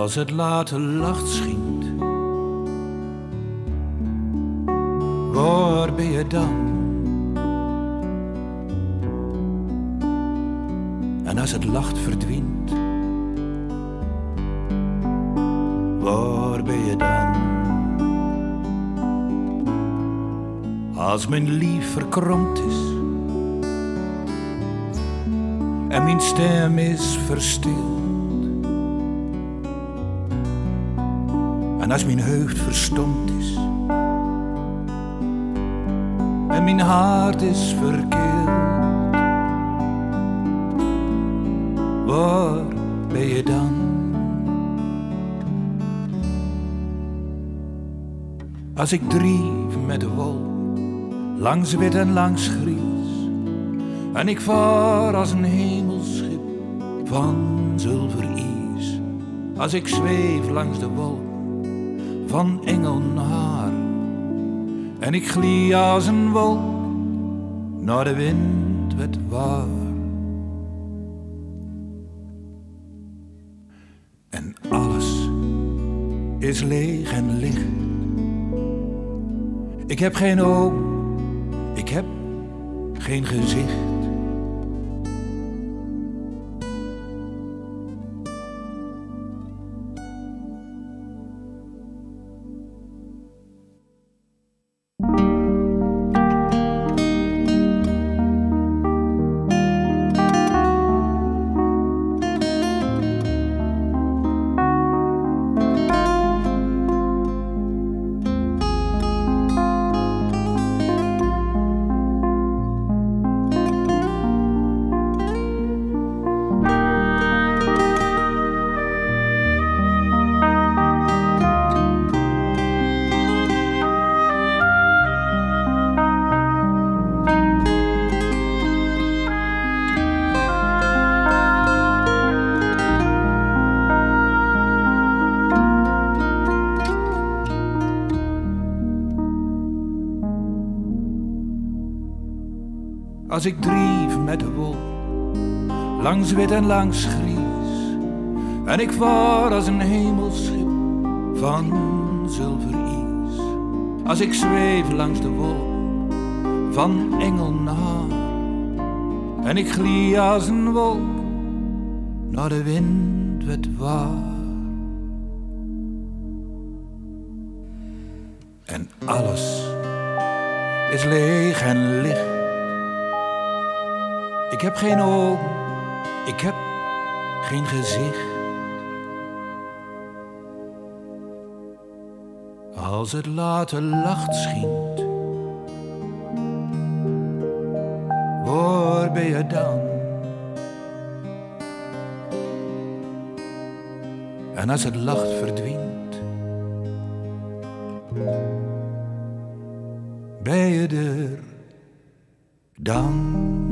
Als het late licht schijnt, waar ben je dan? En als het licht verdwijnt, waar ben je dan? Als mijn lief verkromd is en mijn stem is verstild, en als mijn hoofd verstomd is en mijn hart is verkeerd, waar ben je dan? Als ik drijf met de wol, langs wit en langs gries, en ik vaar als een hemelschip van zilverijs. Als ik zweef langs de wol van engelhaar, en ik glie als een wolk naar de wind werd waar. En alles is leeg en licht. Ik heb geen oog, ik heb geen gezicht. Als ik drijf met de wol, langs wit en langs gries, en ik vaar als een hemelschip van zilverijs. Als ik zweef langs de wol van engelhaar, en ik glie als een wolk naar de wind werd waar. En alles is leeg en licht. Ik heb geen ogen, ik heb geen gezicht. Als het late licht schijnt, waar ben je dan? En als het licht verdwijnt, ben je er dan?